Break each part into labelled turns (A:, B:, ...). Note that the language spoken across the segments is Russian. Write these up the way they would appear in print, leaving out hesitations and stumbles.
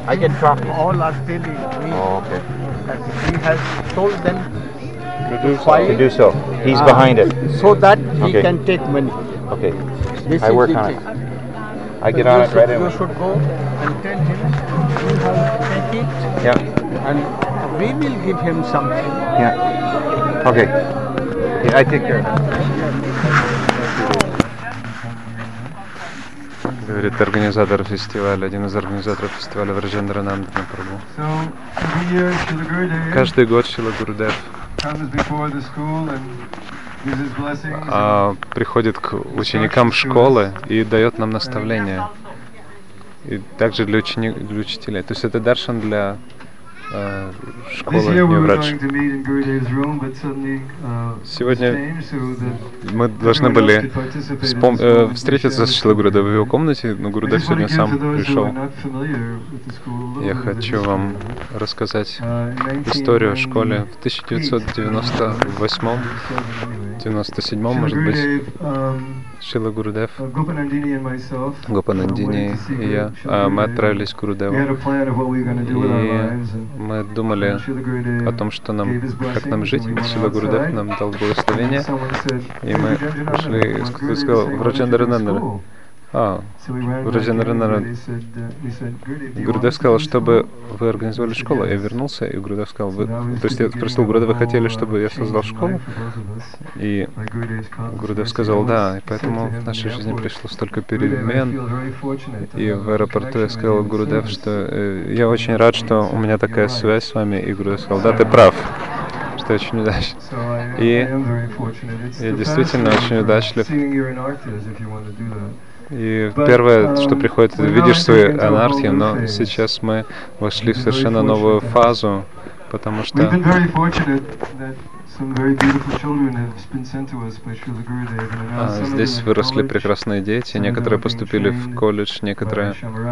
A: I get trophies.
B: All are telling me
A: Oh, okay.
B: that he has told them
A: To do so. He's behind it.
B: so that he
A: Okay.
B: can take money.
A: Okay.
B: This
A: I
B: is
A: work
B: the
A: on
B: thing.
A: it. I
B: So
A: get on it right
B: you
A: away.
B: should go and tell him you have to take it,
A: Yeah.
B: and we will give him something.
A: Yeah. Okay. Yeah, I take care of that.
C: Говорит организатор фестиваля, один из организаторов фестиваля Враджендрананда на Прабху. Каждый год Шрила Гурудев приходит к ученикам школы и дает нам наставления. И также для учителей. То есть это даршан для школы Нью-Врадж. Сегодня мы должны были встретиться с Шрилой Гурудевом в его комнате, но Гурудев сегодня сам пришел. Я хочу вам рассказать историю о школе. В 1998-97, может быть, Шрила Гурудев, Гопанандини и я, мы отправились к Гурудеву. И мы думали о том, что как нам жить. Шрила Гурудев нам дал благословение. И мы пришли и сказал, Враджендрананда. Враджендрананда. Гурудев сказал, чтобы вы организовали школу. Я вернулся, и Гурудев сказал, то есть я спросил Гурудева, вы хотели, чтобы я создал школу? И Гурудев сказал, да, и поэтому в нашей жизни пришло столько перемен. И в аэропорту я сказал Гурудев, что я очень рад, что у меня такая связь с вами. И Гурудев сказал, да, ты прав, что я очень удачлив. И я действительно очень удачлив. И первое, что приходит, ты видишь свою анархию, но сейчас мы вошли в совершенно новую фазу, потому что здесь выросли прекрасные дети, некоторые поступили в колледж, некоторые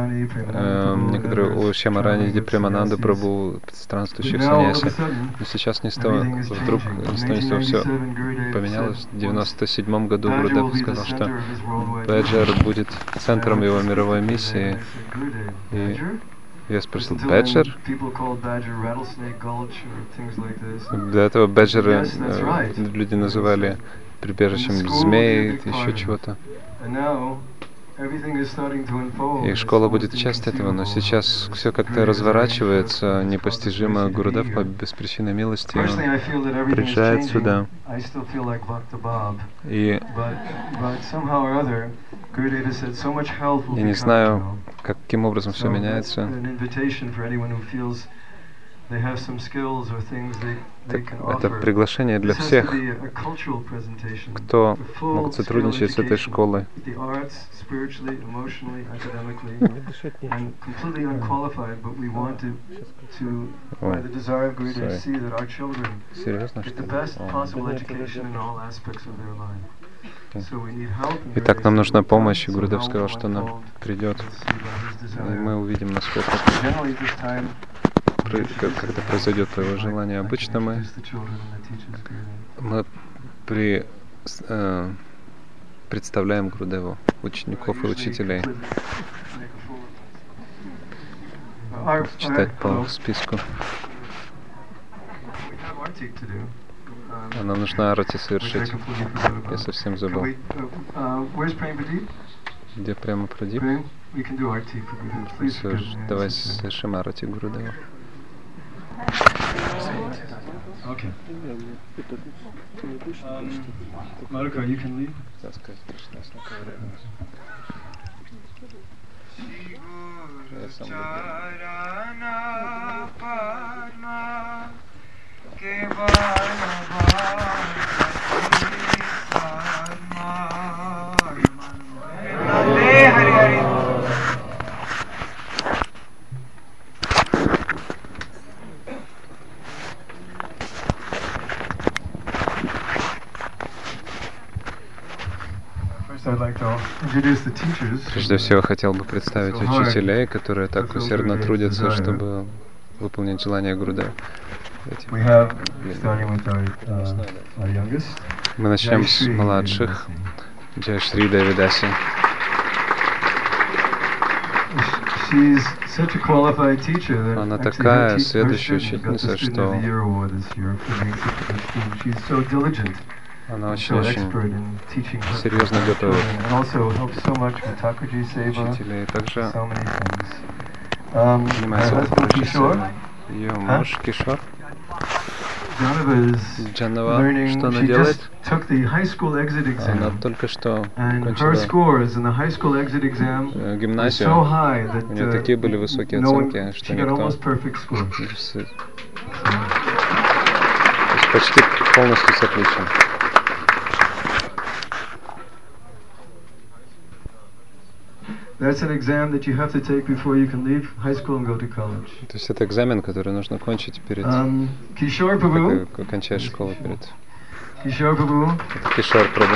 C: у Шьямарани Премананды Прабху, странствующих саньяси. Но сейчас вдруг все поменялось. В 1997 году Гурудев сказал, что Бэджар будет центром его мировой миссии. И я спросил, Бэджар? До этого Бэджара люди называли прибежищем змей, еще чего-то. И школа будет часть этого, но сейчас все как-то разворачивается, непостижимо. Гурудев по беспричинной милости он приезжает сюда. И я не знаю, каким образом все меняется. Это приглашение для всех, кто могут сотрудничать с этой школой. Серьезно, что ли? Итак, нам нужна помощь, и Гурудев сказал, что нам придет, и мы увидим, насколько когда произойдет твое желание. Обычно мы представляем Гурудеву учеников и учителей. Читать по списку. Нам нужно арати совершить. Я совсем забыл. Где прямо Прадип? Давай совершим арати Гурудеву.
D: Okay. Madhukar, you can leave.
C: Прежде всего, хотел бы представить учителей, которые так усердно трудятся, чтобы выполнить желание Гурудева. Мы начнем с младших. Джай Шри Девидаси.
E: she's such a qualified teacher that
C: Она
E: actually
C: такая
E: her
C: следующая
E: student got the
C: учительница,
E: Student of the
C: что
E: Year award this year for being such a good student. She's so diligent,
C: она
E: so expert
C: очень
E: in teaching her
C: серьезно готовит
E: children, and also helps so much with Thakurji Seva,
C: учителей. Также
E: so many things. Her
C: занимается
E: husband Kishore,
C: ее муж Кишор.
E: Janava is
C: Джанова,
E: learning.
C: что она
E: She
C: делает?
E: just took the high school exit
C: Она
E: exam,
C: только что
E: and her
C: кончила
E: scores in the high school exit exam were so
C: гимназию.
E: high that
C: У нее такие были высокие
E: no one,
C: оценки, что
E: she got
C: никто
E: almost perfect score.
C: то есть почти полностью с отличием.
E: That's an exam that you have to take before you can leave high school and go to college.
C: То есть это экзамен, который нужно кончить перед
E: Kishore Prabhu,
C: как кончаешь школу перед.
E: Kishore Prabhu,
C: Это Кишор Прабhu.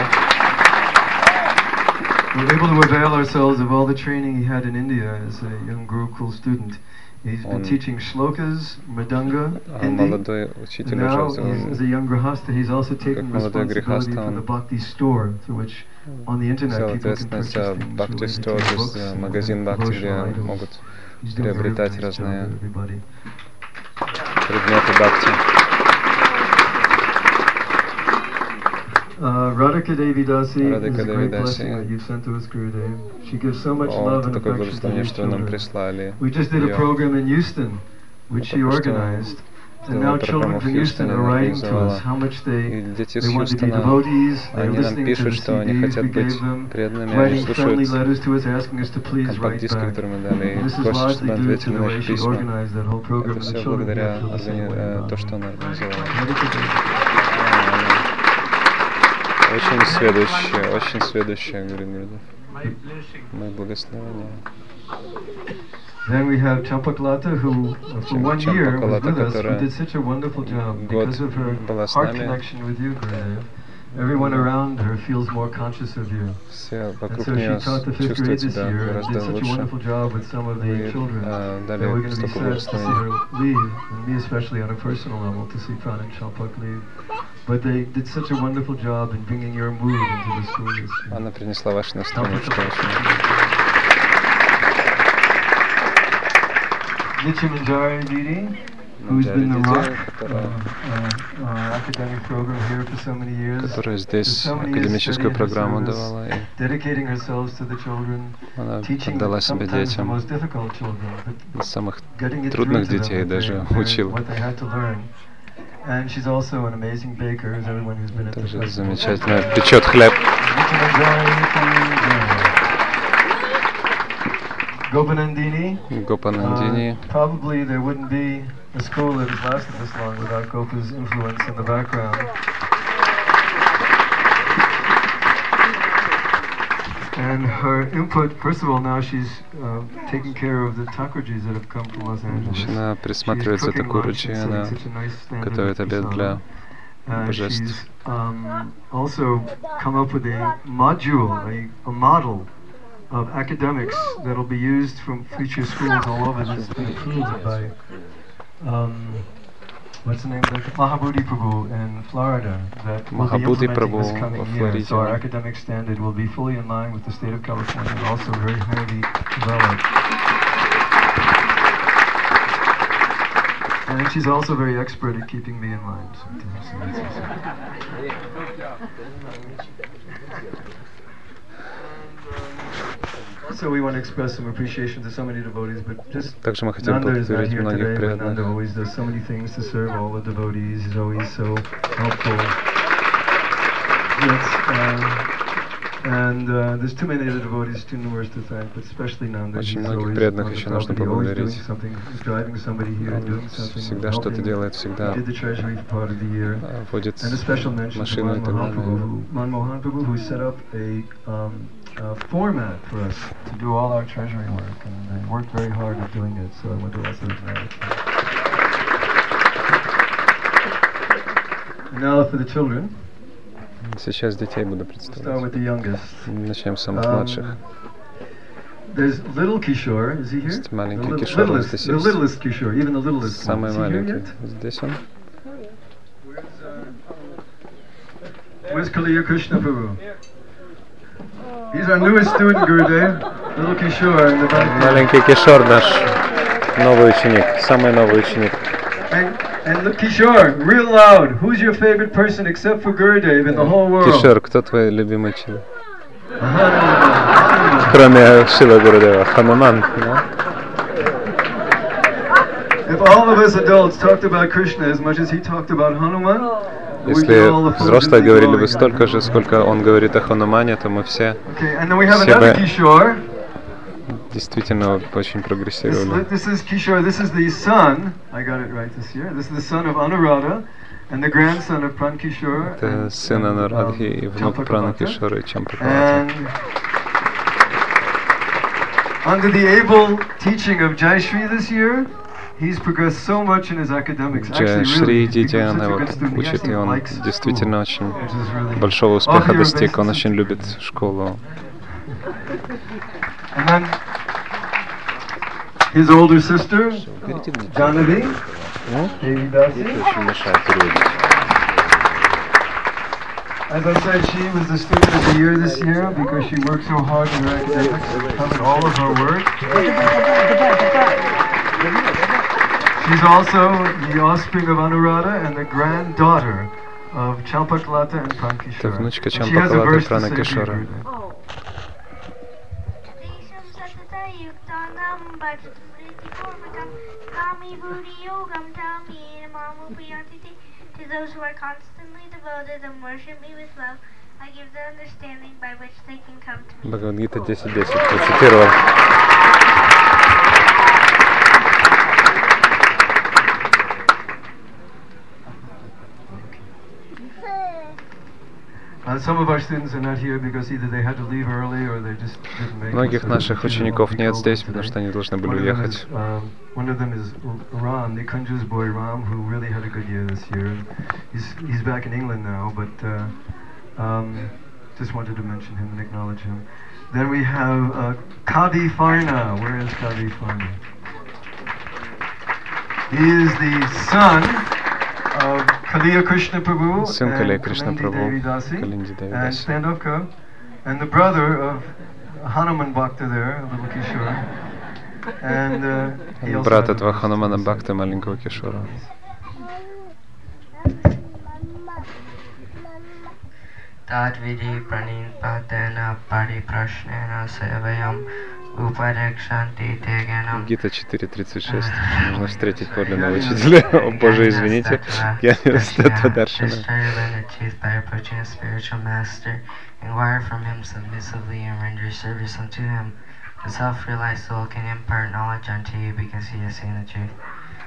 E: we're able to avail ourselves of all the training he had in India as a young Gurukul student. He's been
C: Он-
E: teaching shlokas, mridanga,
C: Он
E: Hindi.
C: молодой учитель
E: And now,
C: уже,
E: as a young grihasta, he's also taken
C: молодой
E: responsibility
C: грехаста,
E: for
C: он
E: the bhakti store, through which on the internet
C: взял
E: people can
C: ответственность
E: purchase
C: за
E: things
C: Бхакти
E: related to
C: Стор,
E: the
C: то
E: books
C: есть
E: and
C: магазин Бхакти, где
E: devotional items.
C: могут
E: He's doing a very
C: приобретать
E: nice
C: разные
E: job with everybody.
C: предметы Бхакти.
E: Radhika Devi Dasi
C: Radhika
E: is a
C: Devi
E: great
C: Dasi.
E: blessing that you've sent to us, Gurudev. She gives so much
C: О,
E: love
C: это
E: and
C: такое
E: affection to
C: благословение,
E: these
C: что вы нам
E: children.
C: прислали.
E: We just did a
C: её.
E: program in Houston, which she
C: Только что
E: organized. And
C: сделала
E: now children
C: программу в
E: from Houston
C: Хьюстоне,
E: are writing to
C: организовала.
E: us how much
C: И дети из
E: they want to be
C: Хьюстона,
E: devotees. They're
C: они нам
E: listening to the
C: пишут, что они
E: CDs we
C: хотят быть
E: gave them,
C: преданными, они
E: writing friendly
C: слушают
E: letters to us, asking us to please write
C: компакт-диск,
E: back.
C: который мы дали, и
E: And this is
C: просят,
E: largely
C: чтобы
E: due to
C: ответили
E: the
C: на
E: way
C: их
E: she
C: письма.
E: organized that whole program,
C: Это
E: and the
C: все
E: children here
C: благодаря
E: feel the same way about
C: то,
E: it.
C: что она организовала.
E: Radhika Devi.
C: Очень сведущая, говорит Гурудев. Мои благословения.
E: Then we have Champaklata, who for 1 year was
C: Champaklata,
E: with us, who
C: которая
E: did such a wonderful job
C: год
E: because of her
C: была с
E: heart
C: нами.
E: connection with you, Gurudev. Everyone around her feels more conscious of you.
C: Все
E: And
C: вокруг
E: so she
C: нее
E: taught the 5th
C: чувствуют
E: grade this
C: себя
E: year and
C: гораздо
E: did such a
C: лучше.
E: wonderful job with some of the
C: Вы
E: children that we're
C: дали
E: going to be
C: столько
E: sad to see
C: благословений.
E: her leave, and me especially on a personal level, to see Pran and Champak leave. But they did such a wonderful job in bringing your mood into the school this year.
C: Она принесла ваше настроение, что очень...
E: Nitya Manjari Didi, who's been the rock
C: которая
E: of our academic program here for so many years,
C: которая
E: for
C: здесь
E: so many years
C: академическую
E: studying her
C: программу
E: service,
C: давала, и
E: dedicating herself to the children,
C: она
E: teaching
C: отдала себя
E: sometimes the
C: детям,
E: most difficult children, but
C: самых
E: getting it through
C: трудных
E: to them
C: детей
E: what
C: даже
E: they-
C: учила.
E: what they had to learn. And she's also an amazing baker, as everyone who's been at the
C: Также
E: festival.
C: замечательно печет хлеб.
E: Nitya Manjari, Gopanandini.
C: Гопанандини.
E: Probably there wouldn't be a school that has lasted this long without Gopa's influence in the background. And her input, first of all, now she's taking care of the Thakurjis that have come from Los Angeles.
C: Она присматривает за Такуруджи, она готовит обед для божеств.
E: She's also come up with a module, a model of academics that will be used from future schools all over. This has been approved by what's the name of the Mahabodhi Prabhu in Florida, that will be
C: Mahabodhi
E: implementing this
C: Prabhu
E: coming
C: в
E: year. So our
C: Флориде.
E: academic standard will be fully in line with the state of California and also very highly developed. And she's also very expert at keeping me in line sometimes. Also, we want to express some appreciation to so many devotees, but just
C: Также мы хотим
E: Nanda is not
C: поблагодарить
E: here
C: многих
E: today, but
C: преданных.
E: Nanda always does so many things to serve all the devotees. He's always so helpful. And there's too many other devotees, too numerous to thank, but especially Nanda.
C: Очень
E: He's
C: многих
E: always
C: преданных
E: on the
C: еще нужно
E: property, always doing
C: поблагодарить.
E: something, driving somebody here,
C: Он
E: doing something,
C: всегда что-то
E: helping.
C: делает, всегда
E: He did the treasury for part of the year.
C: водит
E: And a special mention to
C: машину и так далее.
E: Manmohan Prabhu, who set up a format for us to do all our treasury work, and they worked very hard at doing it, so I want to also acknowledge that. And now for the children.
C: Сейчас детей буду
E: We'll start
C: представлять.
E: with the youngest.
C: Начнем с самых младших.
E: There's little Kishore, is he here?
C: Есть маленький
E: The
C: Кишор,
E: littlest,
C: здесь
E: the
C: есть.
E: littlest Kishore, even the littlest one.
C: Самый
E: Is he here
C: маленький.
E: yet?
C: Здесь он.
E: Where's Kaliya Krishna Prabhu? He's our newest student, Gurudev. Little Kishore in the back.
C: Маленький Кишор наш новый ученик, самый новый ученик.
E: And look, Kishore, real loud. Who's your favorite person except for Gurudev in the whole world?
C: Кишор, кто твой любимый человек? Кроме Шила Гурудева, Хануман.
E: If all of us adults talked about Krishna as much as he talked about Hanuman,
C: если взрослые говорили бы столько же, сколько он говорит о Ханумане, то мы все бы действительно очень прогрессировали.
E: This is Kishore. This is the son. I got it right this year. This is the son of Anuradha and the grandson of Prankishore.
C: Это сын Анурадхи и внук Пранакишора и Чампакавати.
E: And under the able teaching of Jai Shri this year, he's progressed so much in his academics.
C: Джай Шри Дидиан его учит, и он действительно очень большого успеха достиг. Он очень любит школу.
E: And then his older sister, Janavi, as I said, she was the student of the year this year because she worked so hard in her academics and covered all of her work. She's also the offspring of Anuradha and the granddaughter of Champaklata and Prankishora.
C: Внучка Чампакалата и Пранакишора.
F: To those who are constantly devoted and worship me with love, I give the understanding by which they can come to me.
C: Бхагавад-гита 10.10 процитировал.
E: Some of our students are not here because either they had to leave early or they just didn't make it.
C: Многих наших учеников нет здесь, потому что они должны были уехать.
E: One of them is Ram, the Kunju's boy Ram, who really had a good year this year. He's back in England now, but just wanted to mention him and acknowledge him. Then we have Kavi Farna. Where is Kavi Farna? He is the son of Kaliya Krishna Prabhu
C: Сын Калия Кришна
E: and
C: Прабху,
E: Devi Dasi
C: Калинди Деви
E: and
C: Даси.
E: Standovka, and the brother of Hanuman Bhakta there, little Kishore. And he also
C: Брат
E: had a
C: этого
E: voice.
C: Ханумана Бхакты, маленького Кишора.
G: Tadvidi pranipatena pariprashnena sevayam uparekshanti teganam.
C: Гита 4.36. Нужно встретить подлинного учителя. О Боже, извините, я не Растата Даршана.
G: By approaching a spiritual master, inquire from him submissively and render service unto him. The self-realized soul can impart knowledge unto you because he has seen the truth.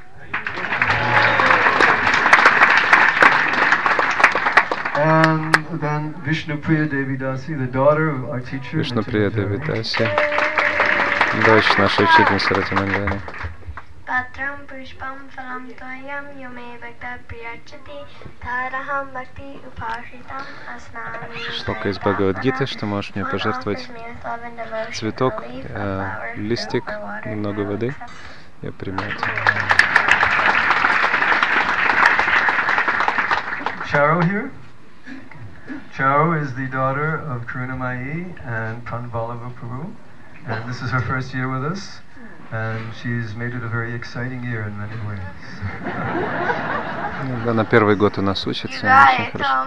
E: And then Vishnupriya Devi Dasi, the daughter of our teacher.
C: Вишнуприя Деви Даси, дочь нашей учительницы Ратиманджани.
F: Patram pushpam phalam toyam yume bhakta priyachati taraham bhakti upashitam asnami.
C: Шлока из Бхагавад-гиты, что можешь мне пожертвовать цветок, листик, немного воды. Я приму это.
E: Charo here. Charo is the daughter of Karunamayi and Pranavallabha Prabhu. And this is her first year with us. And she's made it a very exciting year in many ways.
C: Она первый год у нас учится, очень хорошо.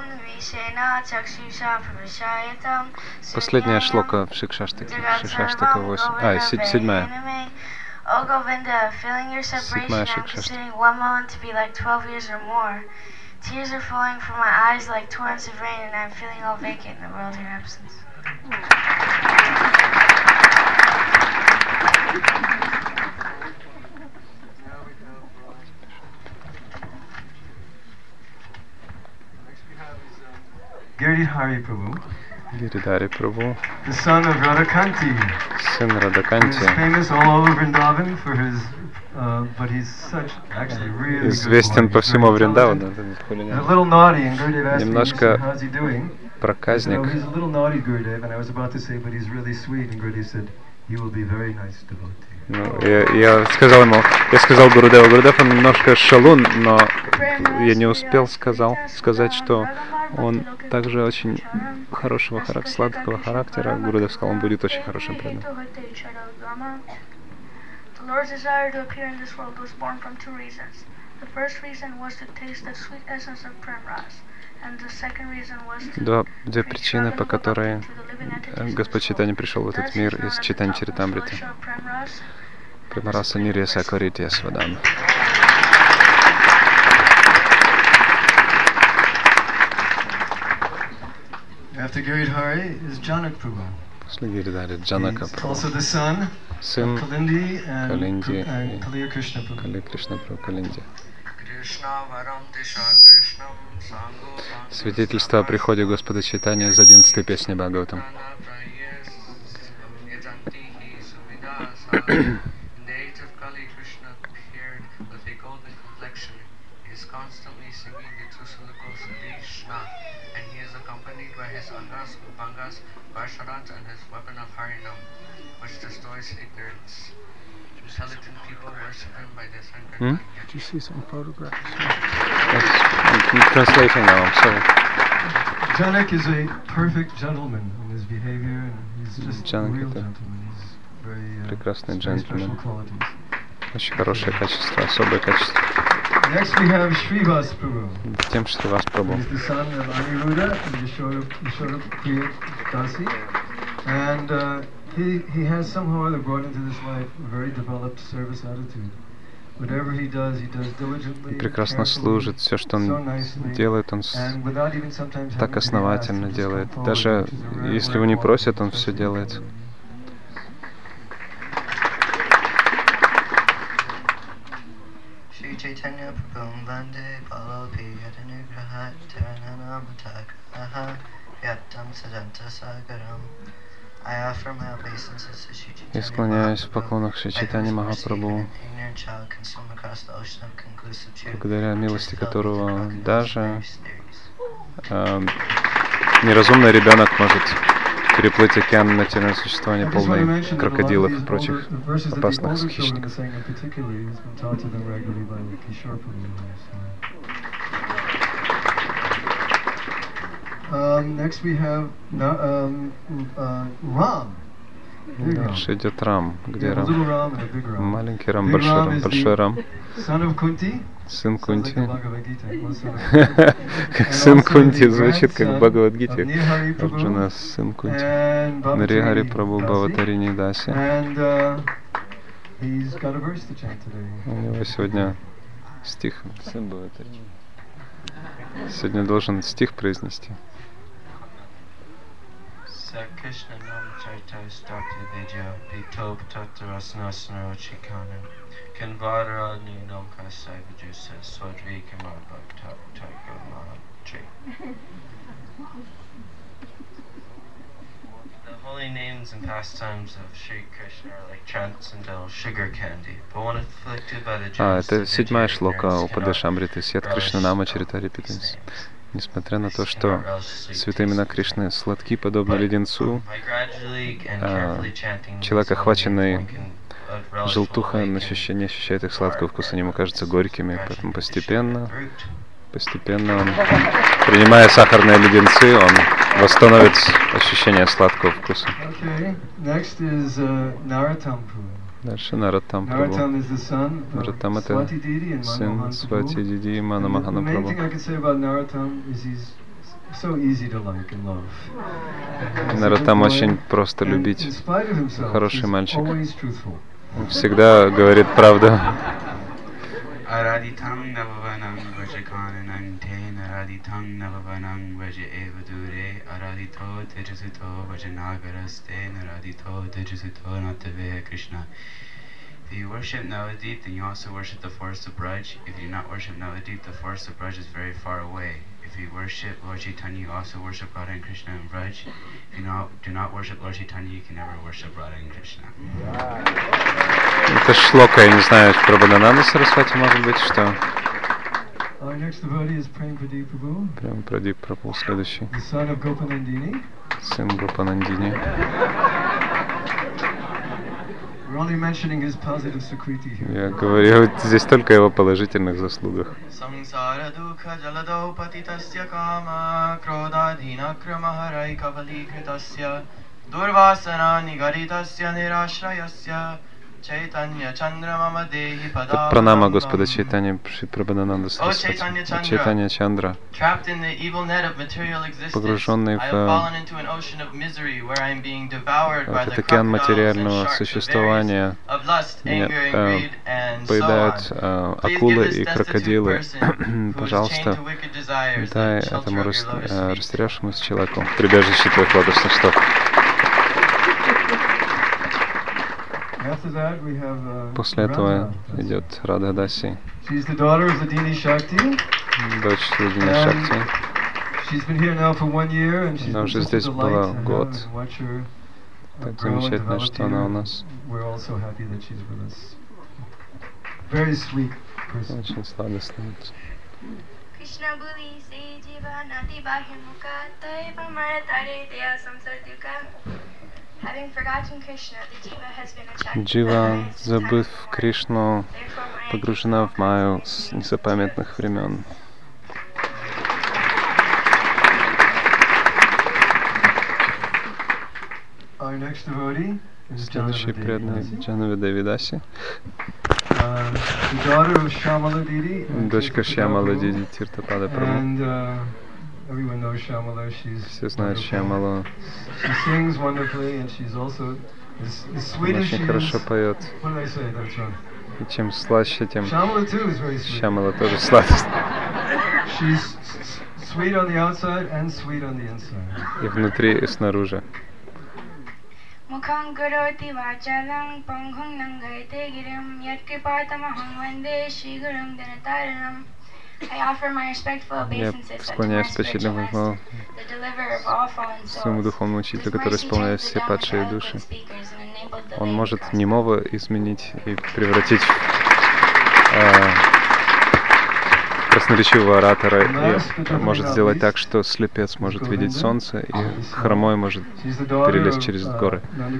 C: Последняя шлока в Шикшаштаке, Шикшаштака 8. Седьмая.
F: Oh Govinda, feeling your separation, I'm considering one moment to be like 12 years or more. Tears are falling from my eyes like torrents of rain, and I'm feeling all vacant in the world of your absence.
E: Giridhari Prabhu,
C: Гиридхари Прабху,
E: the son of Radhakanti.
C: сын
E: He's
C: Радаканти,
E: famous all over Vrindavan for his, but he's such actually really
C: известен
E: good
C: по
E: boy.
C: всему
E: He's very
C: Вриндавану.
E: intelligent. He's a little naughty, and Gurudev asked me, he
C: Немножко
E: said, how's he doing?
C: проказник.
E: So he's a little naughty, Gurudev, and I was about to say, but he's really sweet, and Gurudev said, he will be very nice devotee.
C: Ну, я сказал Гурудеву. Гурудев, он немножко шалун, но я не успел сказать, что он также очень хорошего сладкого характера. Гурудев сказал, он будет очень хорошим преданным.
F: The Lord's desire to appear in this world was born from two reasons. The first reason was to taste the sweet essence of Prem Ras, and the second reason was to
C: Две причины, по которой Господь Чайтанья пришел в этот мир из Чайтанья Чаритамриты. Према Раса Нирья Сакаритья Свадам.
E: After Giridhari is Janak Prabhu.
C: После Гиридхари Джанака Прабху. Сын
E: Калинди
C: Калинди
E: и
C: и Кали Кришна Прабху Калинди. Свидетельство о приходе Господа Чайтаньи из 11-й песни Бхагаватам.
G: And his weapon of Harinam, which destroys ignorance. Intelligent people worship him by their sacred
B: Did you see some photographs?
C: Yes, I'm translating now, I'm sorry.
E: Janak is a perfect gentleman in his behavior, and he's just a real gentleman. He's very
C: Прекрасный
E: special
C: джентльмен.
E: qualities.
C: Очень хорошее качество, особое качество.
E: Next we have Srivas Prabhu.
C: Затем Шривас Прабху.
E: He's the son of Aniruddha and Yashoda Priya Dasi. And he has somehow or other brought into this life a very developed service attitude. Whatever he does diligently,
C: Прекрасно служит. Все, что он делает, он так основательно делает. Даже если его не просят, он все делает.
G: Chaitanya Prabhum Vande Palopi Yadanugrahat Tarananamatakaha Yatam Sadanta Sagaram. I offer my obeisances to Shri Chaitanya.
C: Я склоняюсь в поклонах Шри Чайтаньи Махапрабху, благодаря милости которого даже неразумный ребенок может переплыть океан на территории существования полной крокодилов и прочих опасных хищников.
E: Next we have Ram.
C: Дальше идет Рам. Где Рам? Маленький Рам, большой Рам. Сын Кунти. Как сын Кунти звучит как в Бхагавад-гите. Арджуна, сын Кунти. Нарихари Прабху Бхаватаrini Даси. У него сегодня стих. Сын Бхаватаrini. Сегодня должен стих произнести.
G: Krishna Nam Chaita Stati Vidya Pito Tatarasna Snaro Chikana Kanvara Ninam Kasai Vijusa Swadri Kamabha Taka Mahatri. The holy names and pastimes of Sri Krishna are like transcendental sugar candy, but when afflicted by the jealous
C: это седьмая шлока Упадешамриты, Свет Кришна Нама Чаритари Питанс. Несмотря на то, что святые имена Кришны сладки, подобно леденцу, человек, охваченный желтухой, не ощущает их сладкого вкуса, они ему кажутся горькими, поэтому постепенно он, принимая сахарные леденцы, он восстановит ощущение сладкого вкуса. Дальше Нароттам Прабху. Нароттам — это сын Свати Диди и Мана Махана Прабху. Нароттам очень просто любить. Хороший мальчик. Он всегда говорит правду.
H: Araditang navavanang vajakananante naraditang navavanang vaja evadure aradito tejasuto vajanagaraste naradito tejasuto natave Krishna. If you worship Navadip, then you also worship the forest of Braj. If you do not worship Navadip, the forest of Braj is very far away. If you worship Lord Chaitanya, you also worship Radha and Krishna and Braj. If you do not worship Lord Chaitanya, you can never worship Radha and Krishna.
C: Это шлока, я не знаю, про Бадананда Сарасвати, может быть, что? Прям Прадип Прабху следующий. Сын Гопанандини. Я говорю здесь только о его положительных заслугах. Пранама Господа Чайтанья Шри Прабхананда Сарасвати, Чайтанья Чандра, погруженный в этот океан материального существования, меня поедают акулы и крокодилы. Пожалуйста, дай этому растерявшемуся человеку прибежище твоих лотосных стоп. После этого идет Радха Даси, дочь Ладини Шакти. Она уже здесь была год. Так замечательно, что она у нас. Очень сладостная. Джива, забыв Кришну, погружена в Майю с незапамятных времен. Следующий преданный Джанави Давидаси, дочка Шьямала Диди Тиртапада Прабху. Все знают Шьямалу. Она очень хорошо поет. И чем слаще, тем Шьямала тоже сладость. И внутри, и снаружи. Я склоняюсь почтительно своему духовному учителю, который исполняет все падшие души. Он может немого изменить и превратить в красноречивого оратора, и может сделать так, что слепец может видеть солнце, и хромой может перелезть через горы.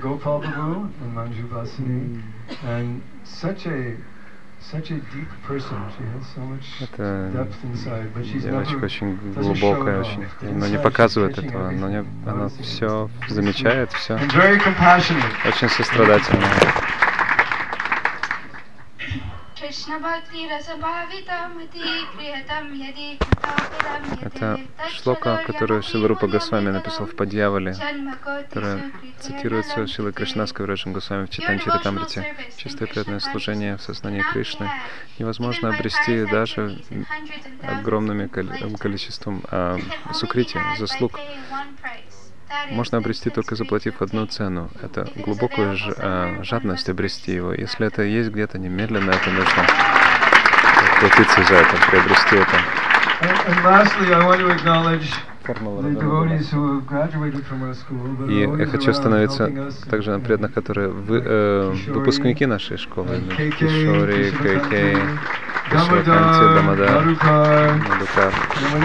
C: Это девочка очень глубокая, очень, но не показывает этого, но она все замечает, все очень сострадательная. Это шлока, которую Шрила Рупа Госвами написал в Падьявале, которая цитируется Шрилой Кришнаской Враджем Госвами в Чайтанья Чаритамрите. Чистое преданное служение в сознании Кришны невозможно обрести даже огромным количеством сукрити, заслуг. Можно обрести только заплатив одну цену. Это глубокую жадность обрести его. Если это есть где-то немедленно, это нужно платиться за это, приобрести это. И я хочу остановиться также на преданных, которые выпускники нашей школы. Кишори, Кейкей, Вишваканти, Дамодар, Мадукар.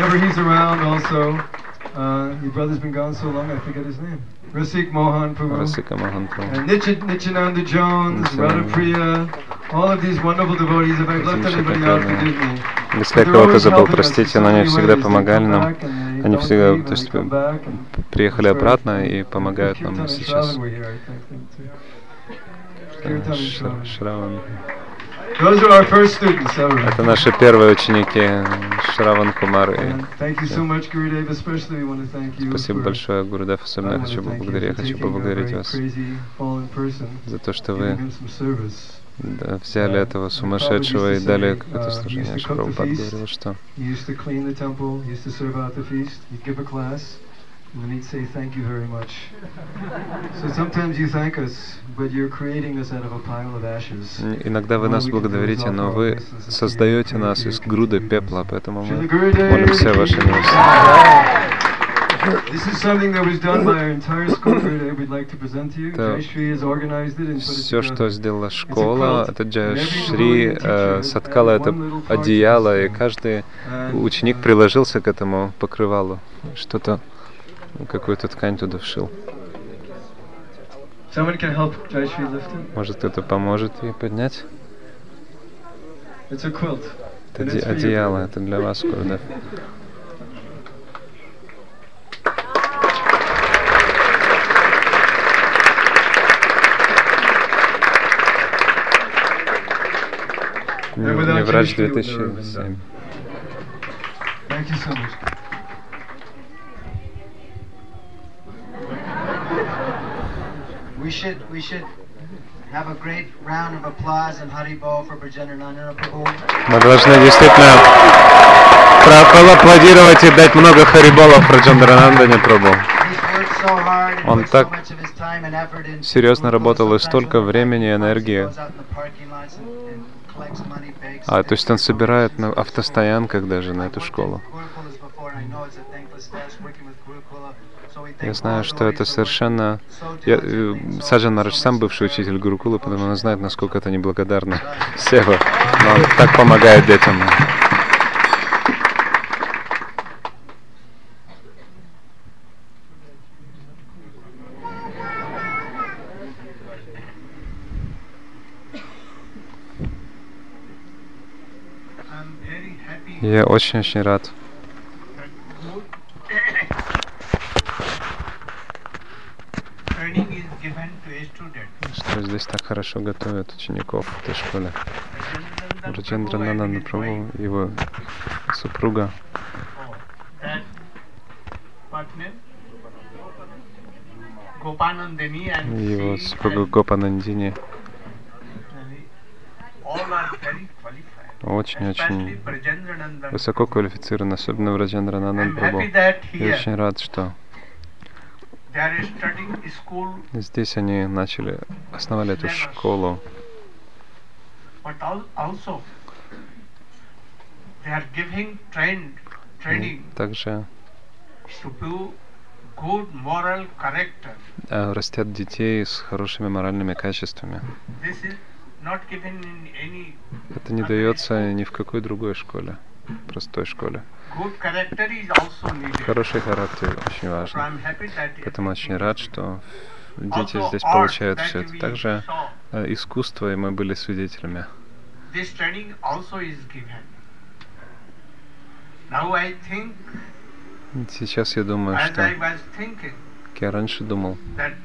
E: Your brother's been gone so long, I forget his name. Rasika Mohan Prabhu. And Nityananda Jones, Radha Priya, all of these wonderful devotees. If I've left anybody out, forgive me.
C: Если я кого-то забыл, простите, но они всегда помогали нам. Они всегда, то есть, приехали обратно и помогают нам сейчас. Шраван. Это наши первые ученики, Шраван Кумар. Спасибо большое, Гурудев. Особенно я хочу поблагодарить вас за то, что вы взяли этого сумасшедшего и дали какое-то служение. Прабхупад говорил, что
E: and he'd say, thank you very much. So sometimes you thank us, but you're creating us out of a pile of ashes.
C: Иногда вы нас благодарите, но вы создаете нас из груды пепла, поэтому мы молимся о вашей милости. Все, что сделала школа, это Джайшри соткала это одеяло, и каждый ученик приложился к этому покрывалу, что-то, какую-то ткань туда вшил.
D: Someone can help Jayashree lift it.
C: Может, кто-то поможет ей поднять?
D: It's a quilt.
C: Это одеяло, это для вас, Гурудев. Не врач 2007.
D: Thank you so much.
B: We should have a great round of applause and Haribol for Brajendranandana Prabhu.
C: Мы должны действительно поаплодировать и дать много хариболов Браджендранандане Прабху. Он так серьезно работал и столько времени и энергии. То есть он собирает на автостоянках даже на эту школу. Я знаю, что это совершенно... Саджан Махарадж сам бывший учитель Гурукулы, потому что он знает, насколько это неблагодарно сева. Но он так помогает детям. Я очень-очень рад, что здесь так хорошо готовят учеников в этой школе. Браджендранандана Прабху, его супруга, его супруга Гопанандини очень-очень высоко квалифицирован, особенно Браджендранандана Прабху. Я очень рад, что здесь они основали эту школу. И также растят детей с хорошими моральными качествами. Это не дается ни в какой другой школе, простой школе. Хороший характер очень важен. Поэтому очень рад, что дети здесь получают все это. Также искусство, и мы были свидетелями. Сейчас я думаю, что, как я раньше думал,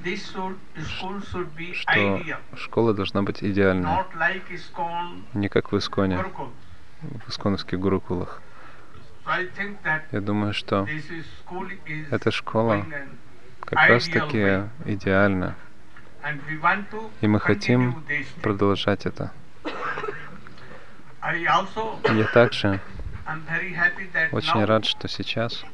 C: что школа должна быть идеальной, не как в Исконе, в исконовских гурукулах. Я думаю, что эта школа как раз таки идеальна, и мы хотим продолжать это. Я также очень рад, что сейчас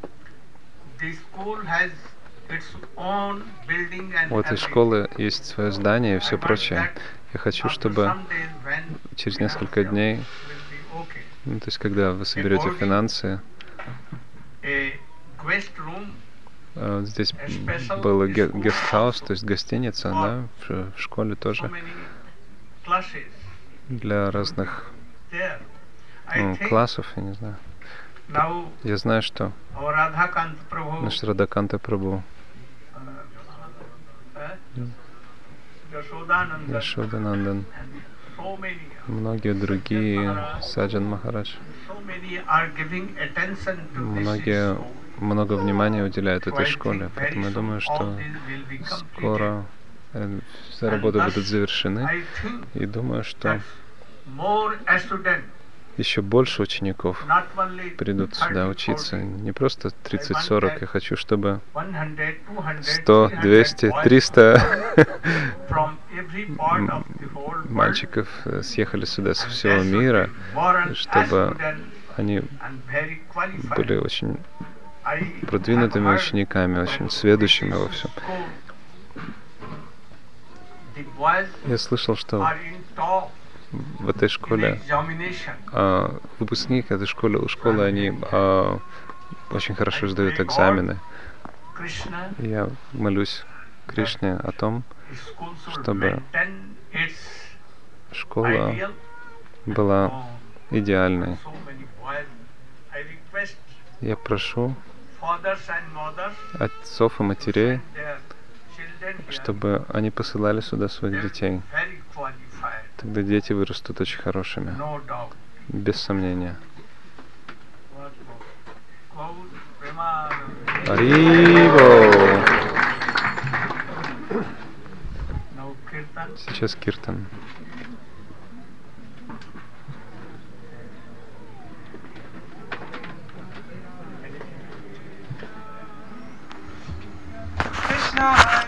C: у этой школы есть свое здание и все прочее. Я хочу, чтобы через несколько дней, то есть когда вы соберете финансы, здесь был гестхаус, то есть гостиница, да, в школе тоже, для разных классов, я не знаю. Я знаю, что наш Радхаканта Прабху, Яшоданандан, многие другие, Саджан Махарадж, многие много внимания уделяют этой школе. Поэтому я думаю, что скоро все работы будут завершены. И думаю, что еще больше учеников придут сюда учиться. Не просто 30-40. Я хочу, чтобы 100, 200, 300 мальчиков съехали сюда со всего мира, чтобы они были очень продвинутыми учениками, очень сведущими во всем. Я слышал, что в этой школе выпускники этой школы, они очень хорошо сдают экзамены. Я молюсь Кришне о том, чтобы школа была идеальной. Я прошу отцов и матерей чтобы они посылали сюда своих детей. Тогда дети вырастут очень хорошими, без сомнения. Харибол! Сейчас киртан.
I: Krishna